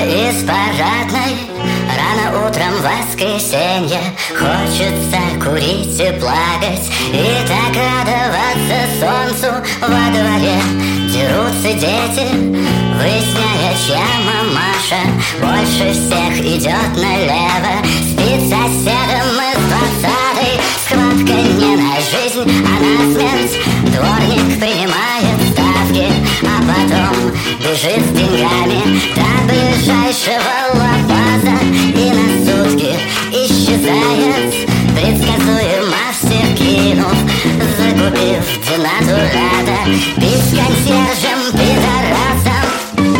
из парадной. Рано утром в воскресенье хочется курить и плакать, и так радоваться солнцу во дворе. Дерутся дети, выясняя, чья мамаша больше всех идет налево. Спит соседом из 20-й, схватка не на жизнь, а на смерть. Дворник принимает ставки, а потом бежит с деньгами до ближайшего лабаза и на сутки исчезает, предсказуемо всех кинув, закупив денатурата, пить консьержем пидорасом.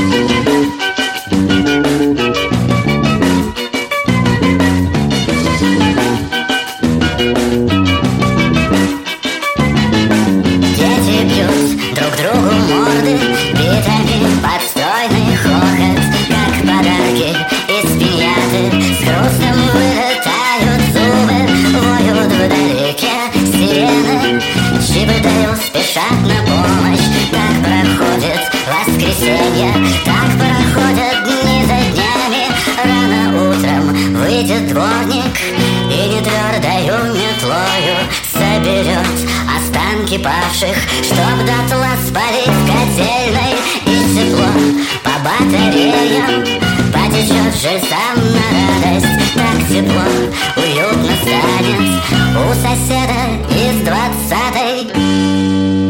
Дети бьют друг другу морды битами, подстойный хохот, как подарки из пиньяты. С хрустом вылетают зубы, воют вдалеке сирены. Чип и Дейл спешат на помощь. Так проходит воскресенье, так проходят дни за днями. Рано утром выйдет дворник и нетвердою метлою соберет останки павших, чтоб дотла спалить в котельной. И тепло по батареям потечет жильцам на радость. Так тепло, уютно станет у соседа из 20-й.